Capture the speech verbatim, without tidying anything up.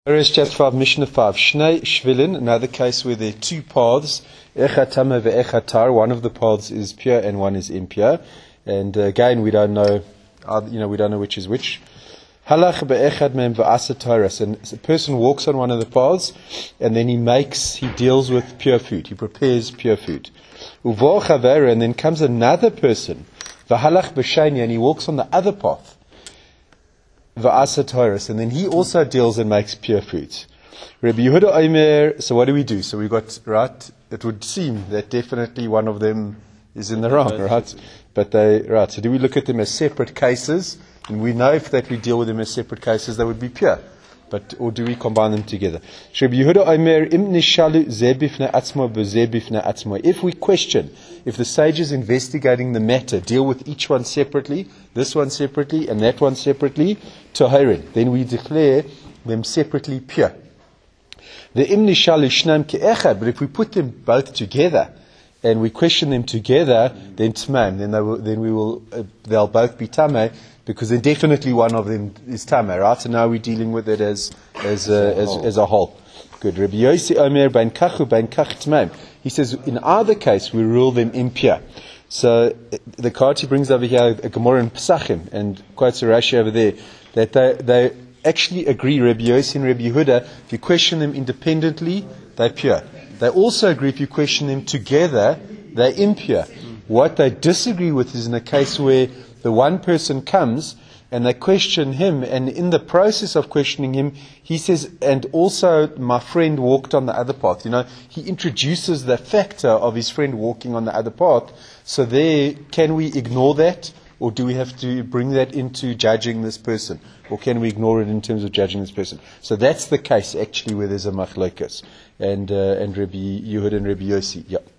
Torah chapter five, Mishnah five. Shnei Shvilin, another case where there are two paths. Echad Tama ve'echad Tar. One of the paths is pure and one is impure. And uh, again, we don't know, uh, you know, we don't know which is which. Halach be'echad mem v'asa Torah. And a person walks on one of the paths, and then he makes, he deals with pure food. He prepares pure food. Uvo chavera, and then comes another person. V'halach b'shani, and he walks on the other path. V'asa Torah, and then he also deals and makes pure foods. Rabbi Yehuda Omer, so what do we do? So we got, right, it would seem that definitely one of them is in the wrong, right? But they, right, so do we look at them as separate cases? And we know if that we deal with them as separate cases, they would be pure. But, or do we combine them together? Rabbi Yehuda Omer, im nishalu ze bifnei atzmo b'ze bifnei atzmo. If we question, if the sages investigating the matter deal with each one separately, this one separately, and that one separately, toharin, then we declare them separately pure. The im nishalu shnam ke'echad, but if we put them both together, and we question them together, then tmam, then they will, then we will, uh, they'll both be tameh, because then definitely one of them is tameh, right? So now we're dealing with it as as a, as, as a whole. Good. Rabbi Yossi Omer ben kachu ben kach tmam. He says in either case we rule them impure. So the Karti brings over here a Gemara in Pesachim and quotes a Rashi over there that they they actually agree. Rabbi Yossi and Rabbi Yehuda, if you question them independently, they're pure. They also agree if you question them together, they're impure. What they disagree with is in a case where the one person comes and they question him, and in the process of questioning him, he says, and also my friend walked on the other path. You know, he introduces the factor of his friend walking on the other path. So there, can we ignore that? Or do we have to bring that into judging this person? Or can we ignore it in terms of judging this person? So that's the case actually where there's a machlokas. And, uh, and Rabbi Yehuda and Rabbi Yossi. Yeah.